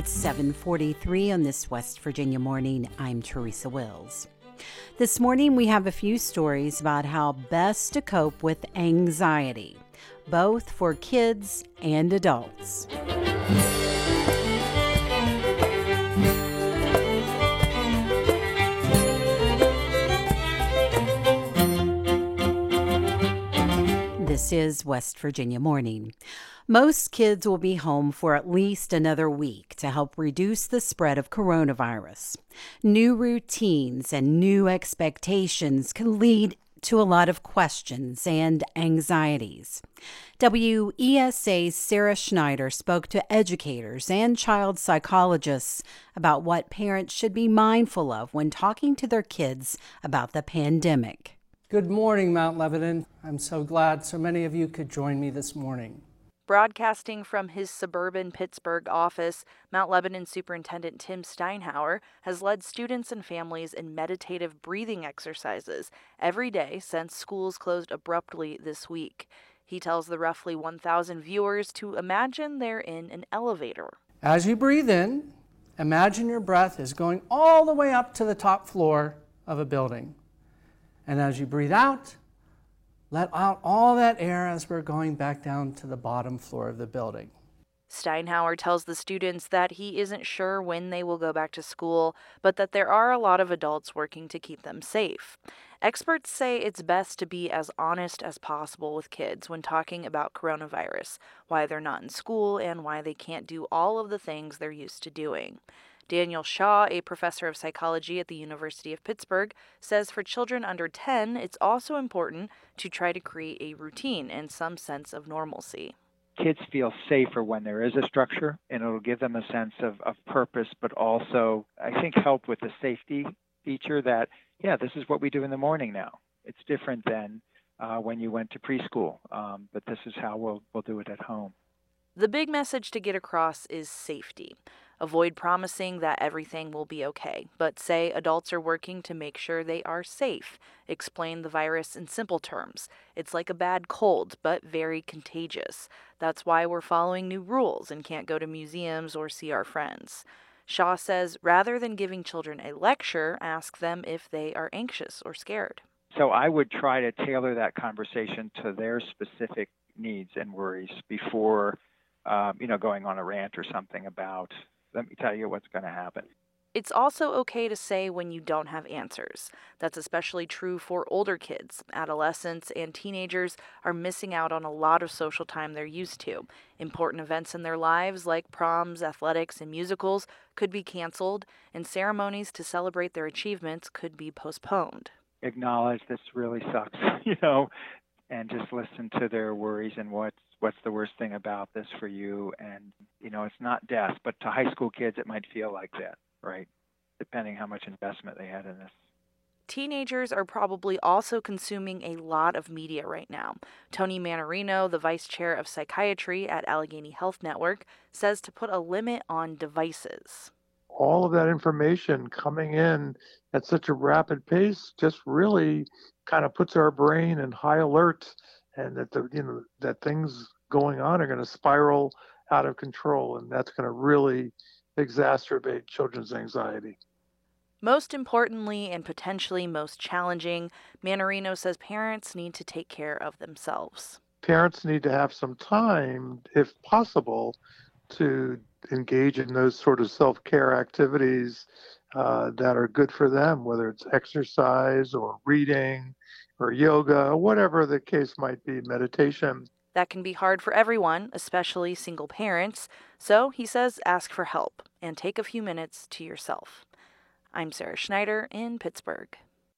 It's 7:43 on this West Virginia morning. I'm Teresa Wills. This morning we have a few stories about how best to cope with anxiety, both for kids and adults. This is West Virginia Morning. Most kids will be home for at least another week to help reduce the spread of coronavirus. New routines and new expectations can lead to a lot of questions and anxieties. WESA's Sarah Schneider spoke to educators and child psychologists about what parents should be mindful of when talking to their kids about the pandemic. Good morning, Mount Lebanon. I'm so glad so many of you could join me this morning. Broadcasting from his suburban Pittsburgh office, Mount Lebanon Superintendent Tim Steinhauer has led students and families in meditative breathing exercises every day since schools closed abruptly this week. He tells the roughly 1,000 viewers to imagine they're in an elevator. As you breathe in, imagine your breath is going all the way up to the top floor of a building. And as you breathe out, let out all that air as we're going back down to the bottom floor of the building. Steinhauer tells the students that he isn't sure when they will go back to school, but that there are a lot of adults working to keep them safe. Experts say it's best to be as honest as possible with kids when talking about coronavirus, why they're not in school, and why they can't do all of the things they're used to doing. Daniel Shaw, a professor of psychology at the University of Pittsburgh, says for children under 10, it's also important to try to create a routine and some sense of normalcy. Kids feel safer when there is a structure, and it'll give them a sense of purpose, but also, I think, help with the safety feature that, this is what we do in the morning now. It's different than when you went to preschool, but this is how we'll do it at home. The big message to get across is safety. Avoid promising that everything will be okay, but say adults are working to make sure they are safe. Explain the virus in simple terms. It's like a bad cold, but very contagious. That's why we're following new rules and can't go to museums or see our friends. Shaw says rather than giving children a lecture, ask them if they are anxious or scared. So I would try to tailor that conversation to their specific needs and worries before, going on a rant or something about, let me tell you what's going to happen. It's also okay to say when you don't have answers. That's especially true for older kids. Adolescents and teenagers are missing out on a lot of social time they're used to. Important events in their lives, like proms, athletics, and musicals, could be canceled, and ceremonies to celebrate their achievements could be postponed. Acknowledge this really sucks, and just listen to their worries and what's the worst thing about this for you. And, it's not death, but to high school kids, it might feel like that, right? Depending how much investment they had in this. Teenagers are probably also consuming a lot of media right now. Tony Manarino, the vice chair of psychiatry at Allegheny Health Network, says to put a limit on devices. All of that information coming in at such a rapid pace just really kind of puts our brain in high alert, and that that things going on are going to spiral out of control, and that's going to really exacerbate children's anxiety. Most importantly, and potentially most challenging, Manarino says parents need to take care of themselves. Parents need to have some time, if possible, to engage in those sort of self-care activities that are good for them, whether it's exercise or reading or yoga, whatever the case might be, meditation. That can be hard for everyone, especially single parents. So, he says, ask for help and take a few minutes to yourself. I'm Sarah Schneider in Pittsburgh.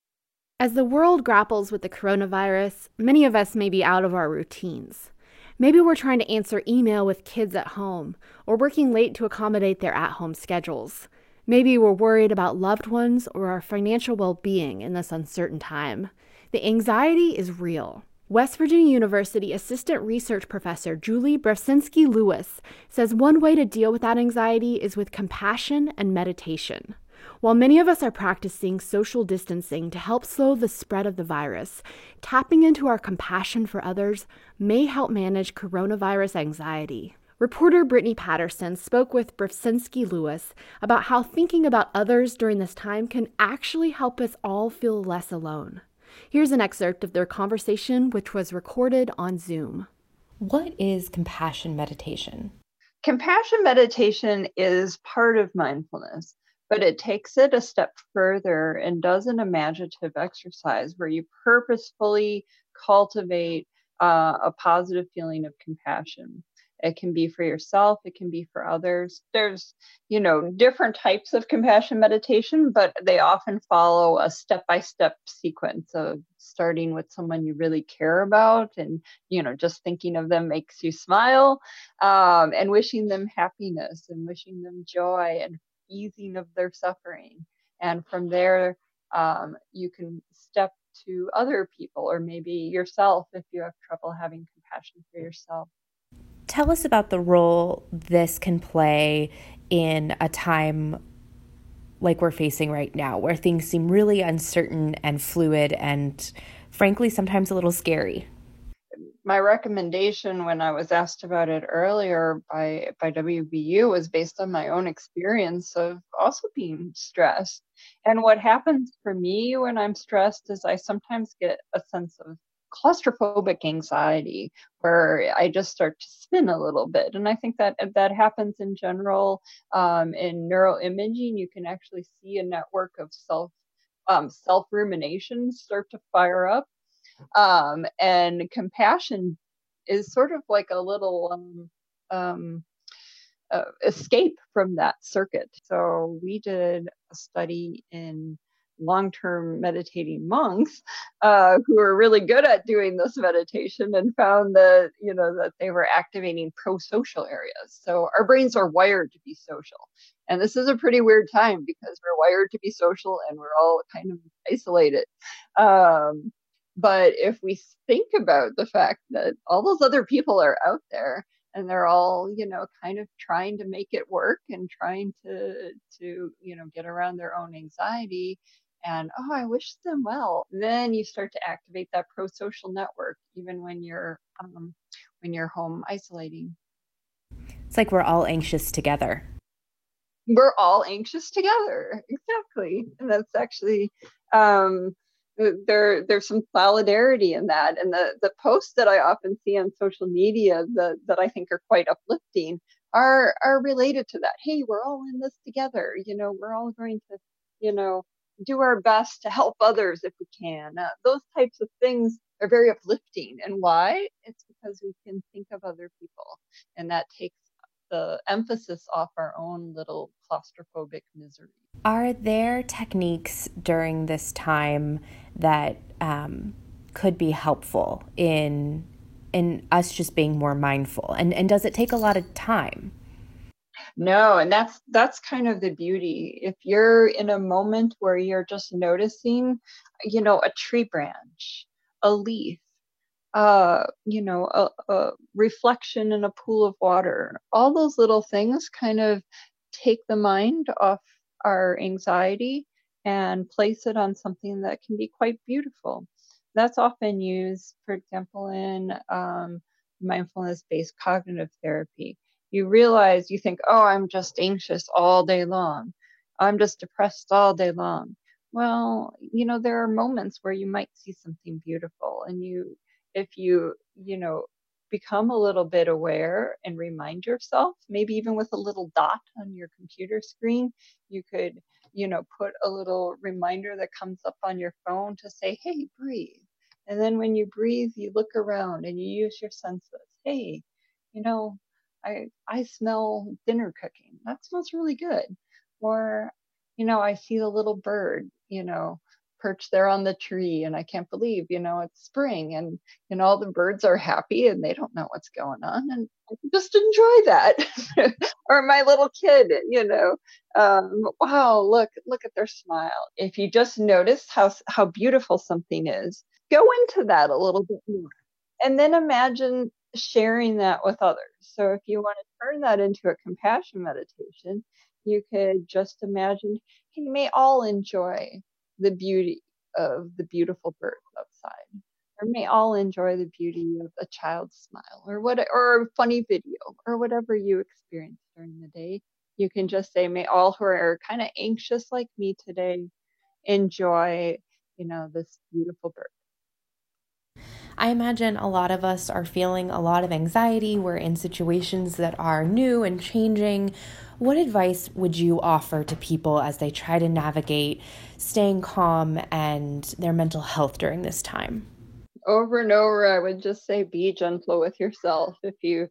As the world grapples with the coronavirus, many of us may be out of our routines. Maybe we're trying to answer email with kids at home or working late to accommodate their at-home schedules. Maybe we're worried about loved ones or our financial well-being in this uncertain time. The anxiety is real. West Virginia University Assistant Research Professor Julie Brasinski-Lewis says one way to deal with that anxiety is with compassion and meditation. While many of us are practicing social distancing to help slow the spread of the virus, tapping into our compassion for others may help manage coronavirus anxiety. Reporter Brittany Patterson spoke with Brzezinski Lewis about how thinking about others during this time can actually help us all feel less alone. Here's an excerpt of their conversation, which was recorded on Zoom. What is compassion meditation? Compassion meditation is part of mindfulness, but it takes it a step further and does an imaginative exercise where you purposefully cultivate a positive feeling of compassion. It can be for yourself, it can be for others. There's, different types of compassion meditation, but they often follow a step-by-step sequence of starting with someone you really care about, and, just thinking of them makes you smile, and wishing them happiness and wishing them joy and easing of their suffering. And from there, you can step to other people, or maybe yourself if you have trouble having compassion for yourself. Tell us about the role this can play in a time like we're facing right now, where things seem really uncertain and fluid and, frankly, sometimes a little scary. My recommendation when I was asked about it earlier by WVU was based on my own experience of also being stressed. And what happens for me when I'm stressed is I sometimes get a sense of claustrophobic anxiety where I just start to spin a little bit. And I think that happens in general. In neuroimaging, you can actually see a network of self ruminations start to fire up. And compassion is sort of like a little escape from that circuit. So we did a study in long-term meditating monks who are really good at doing this meditation, and found that that they were activating pro-social areas. So our brains are wired to be social, and this is a pretty weird time because we're wired to be social and we're all kind of isolated. But if we think about the fact that all those other people are out there and they're all, kind of trying to make it work and trying to get around their own anxiety, and, oh, I wish them well, then you start to activate that pro-social network, even when you're home isolating. It's like we're all anxious together. We're all anxious together. Exactly. And that's actually, there's some solidarity in that. And the posts that I often see on social media that I think are quite uplifting are related to that. Hey, we're all in this together. We're all going to, do our best to help others if we can. Those types of things are very uplifting. And why? It's because we can think of other people, and that takes the emphasis off our own little claustrophobic misery. Are there techniques during this time that could be helpful in us just being more mindful? And does it take a lot of time? No, and that's kind of the beauty. If you're in a moment where you're just noticing, a tree branch, a leaf, a reflection in a pool of water, all those little things kind of take the mind off our anxiety and place it on something that can be quite beautiful. That's often used, for example, in mindfulness-based cognitive therapy. You realize, you think, oh, I'm just anxious all day long. I'm just depressed all day long. Well, there are moments where you might see something beautiful, and if you become a little bit aware and remind yourself, maybe even with a little dot on your computer screen, you could, put a little reminder that comes up on your phone to say, hey, breathe. And then when you breathe, you look around and you use your senses. Hey, I smell dinner cooking. That smells really good. Or, I see the little bird, perched there on the tree, and I can't believe, it's spring, and all the birds are happy and they don't know what's going on, and I can just enjoy that. Or my little kid, wow, look at their smile. If you just notice how beautiful something is, go into that a little bit more, and then imagine sharing that with others. So if you want to turn that into a compassion meditation, you could just imagine, hey, may all enjoy the beauty of the beautiful birds outside. or may all enjoy the beauty of a child's smile, or a funny video, or whatever you experience during the day. You can just say, may all who are kind of anxious like me today enjoy, this beautiful bird. I imagine a lot of us are feeling a lot of anxiety. We're in situations that are new and changing. What advice would you offer to people as they try to navigate staying calm and their mental health during this time? Over and over, I would just say, be gentle with yourself. If you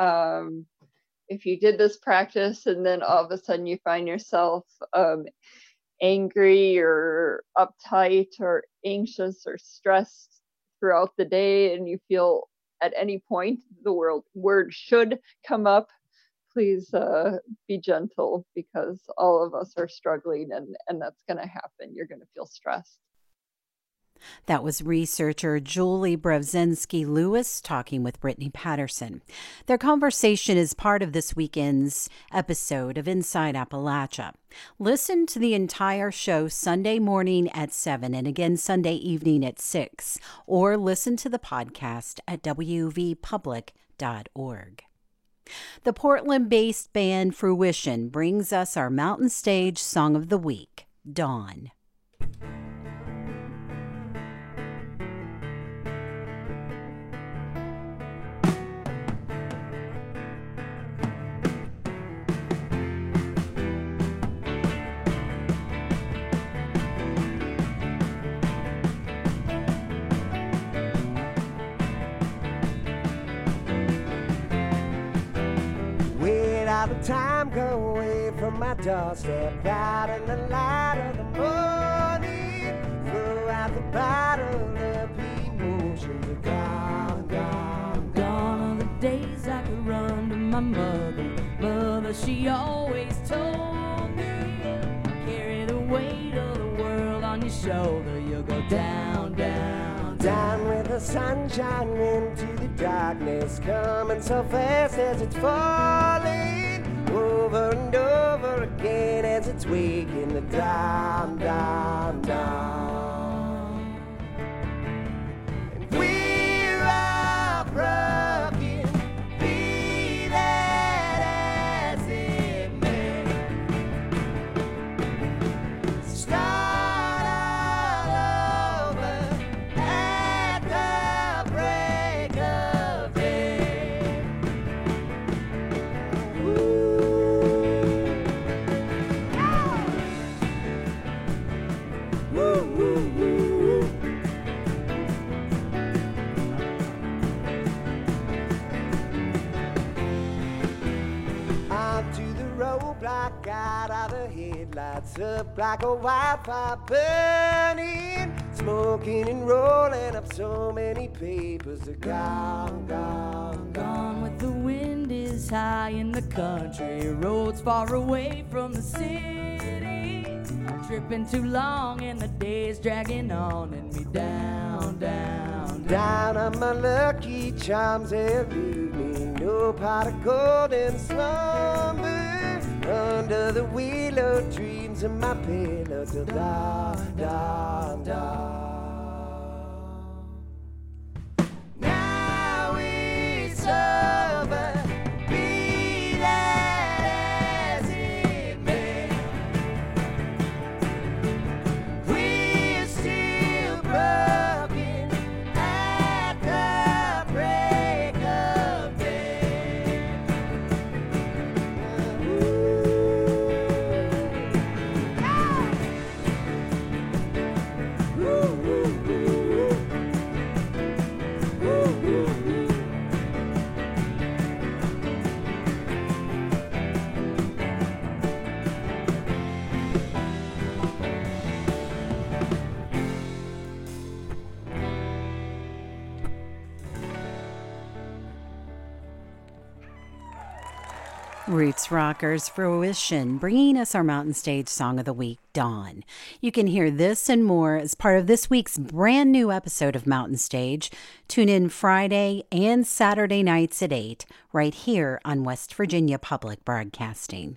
did this practice and then all of a sudden you find yourself angry or uptight or anxious or stressed throughout the day, and you feel at any point the word should come up, please be gentle, because all of us are struggling, and that's going to happen. You're going to feel stressed. That was researcher Julie Brzezinski-Lewis talking with Brittany Patterson. Their conversation is part of this weekend's episode of Inside Appalachia. Listen to the entire show Sunday morning at 7 and again Sunday evening at 6, or listen to the podcast at wvpublic.org. The Portland-based band Fruition brings us our Mountain Stage Song of the Week, Dawn. The time go away from my doorstep, out in the light of the morning, throw out the bottle of emotions are gone, gone, gone are the days I could run to my mother, she always told me, carry the weight of the world on your shoulder, you'll go down, down, down with the sunshine into the darkness, coming so fast as it's falling, over and over again as it's waking the dawn, dawn, dawn. And we're all broken, be that as it may. Start all over at the break of day. Ooh. Block out of the headlights, up like a wildfire burning, smoking and rolling up so many papers are gone, gone, gone with the wind is high in the country, roads far away from the city, tripping too long and the days dragging on and me down, down, down on my lucky charms elude me, no pot of golden slumber. Under the willow dreams of my pillow till dawn, dawn, dawn. Now it's over, be that as it may. We're still broken at the break of day. Roots Rockers Fruition, bringing us our Mountain Stage Song of the Week, Dawn. You can hear this and more as part of this week's brand new episode of Mountain Stage. Tune in Friday and Saturday nights at 8, right here on West Virginia Public Broadcasting.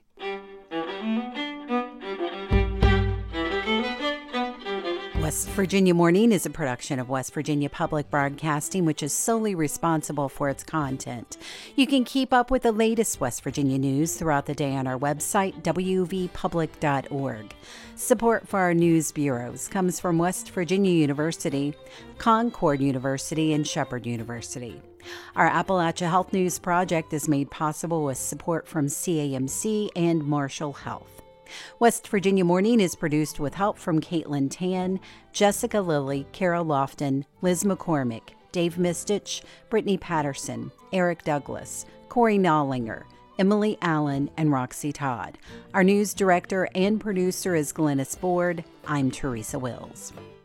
West Virginia Morning is a production of West Virginia Public Broadcasting, which is solely responsible for its content. You can keep up with the latest West Virginia news throughout the day on our website, wvpublic.org. Support for our news bureaus comes from West Virginia University, Concord University, and Shepherd University. Our Appalachia Health News Project is made possible with support from CAMC and Marshall Health. West Virginia Morning is produced with help from Caitlin Tan, Jessica Lilly, Carol Lofton, Liz McCormick, Dave Mistich, Brittany Patterson, Eric Douglas, Corey Nollinger, Emily Allen, and Roxy Todd. Our news director and producer is Glennis Board. I'm Teresa Wills.